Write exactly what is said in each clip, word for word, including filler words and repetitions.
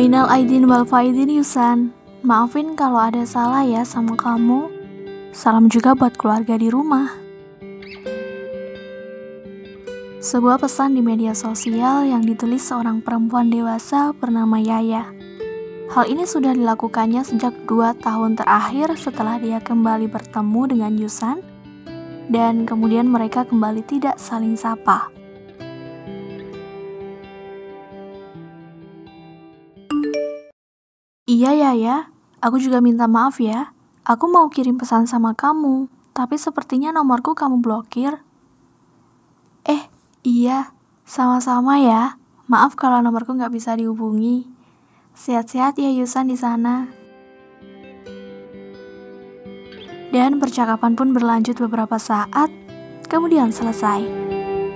Minal aidin wal faidin Yusan. Maafin kalau ada salah ya sama kamu. Salam juga buat keluarga di rumah. Sebuah pesan di media sosial yang ditulis seorang perempuan dewasa bernama Yaya. Hal ini sudah dilakukannya sejak dua tahun terakhir setelah dia kembali bertemu dengan Yusan, dan kemudian mereka kembali tidak saling sapa. Iya Yaya, aku juga minta maaf ya. Aku mau kirim pesan sama kamu, tapi sepertinya nomorku kamu blokir. Eh, iya, sama-sama ya. Maaf kalau nomorku nggak bisa dihubungi. Sehat-sehat ya Yusan di sana. Dan percakapan pun berlanjut beberapa saat, kemudian selesai.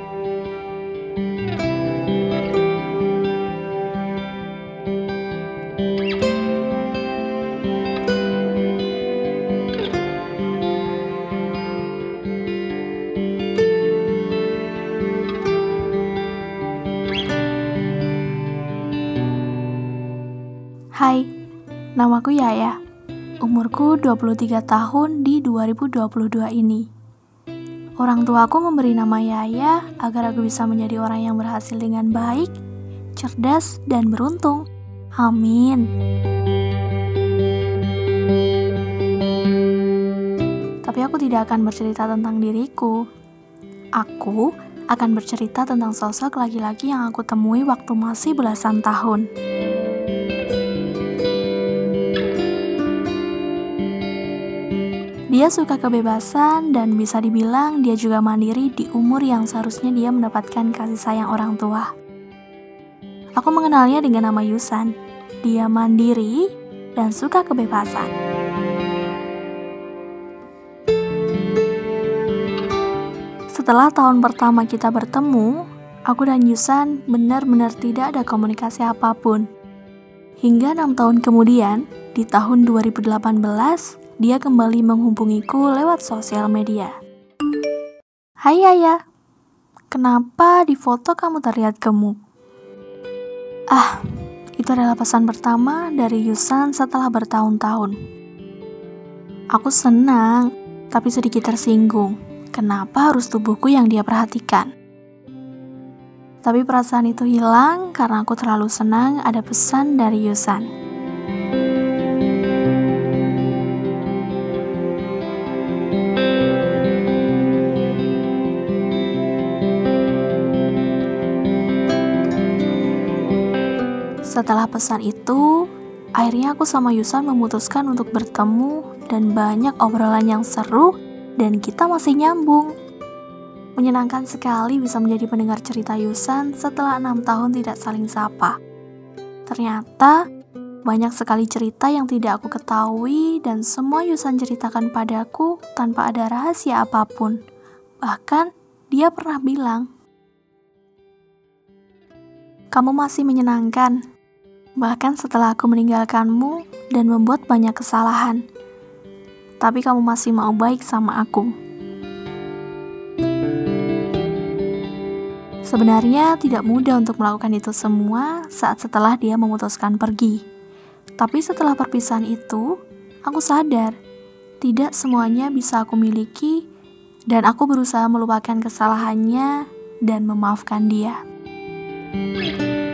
Hai, namaku Yaya. Umurku dua puluh tiga tahun di dua ribu dua puluh dua ini. Orang tuaku memberi nama Yaya agar aku bisa menjadi orang yang berhasil dengan baik, cerdas, dan beruntung. Amin. Tapi aku tidak akan bercerita tentang diriku. Aku akan bercerita tentang sosok laki-laki yang aku temui waktu masih belasan tahun. Dia suka kebebasan dan bisa dibilang dia juga mandiri di umur yang seharusnya dia mendapatkan kasih sayang orang tua. Aku mengenalnya dengan nama Yusan. Dia mandiri dan suka kebebasan. Setelah tahun pertama kita bertemu, aku dan Yusan benar-benar tidak ada komunikasi apapun. Hingga enam tahun kemudian, di tahun dua ribu delapan belas, dia kembali menghubungiku lewat sosial media. Hai Yaya, kenapa di foto kamu terlihat gemuk? Ah, itu adalah pesan pertama dari Yusan setelah bertahun-tahun. Aku senang, tapi sedikit tersinggung. Kenapa harus tubuhku yang dia perhatikan? Tapi perasaan itu hilang karena aku terlalu senang ada pesan dari Yusan. Setelah pesan itu, akhirnya aku sama Yusan memutuskan untuk bertemu dan banyak obrolan yang seru dan kita masih nyambung. Menyenangkan sekali bisa menjadi pendengar cerita Yusan setelah enam tahun tidak saling sapa. Ternyata banyak sekali cerita yang tidak aku ketahui dan semua Yusan ceritakan padaku tanpa ada rahasia apapun. Bahkan dia pernah bilang, "Kamu masih menyenangkan. Bahkan setelah aku meninggalkanmu dan membuat banyak kesalahan. Tapi kamu masih mau baik sama aku." Sebenarnya tidak mudah untuk melakukan itu semua saat setelah dia memutuskan pergi. Tapi setelah perpisahan itu, aku sadar tidak semuanya bisa aku miliki dan aku berusaha melupakan kesalahannya dan memaafkan dia.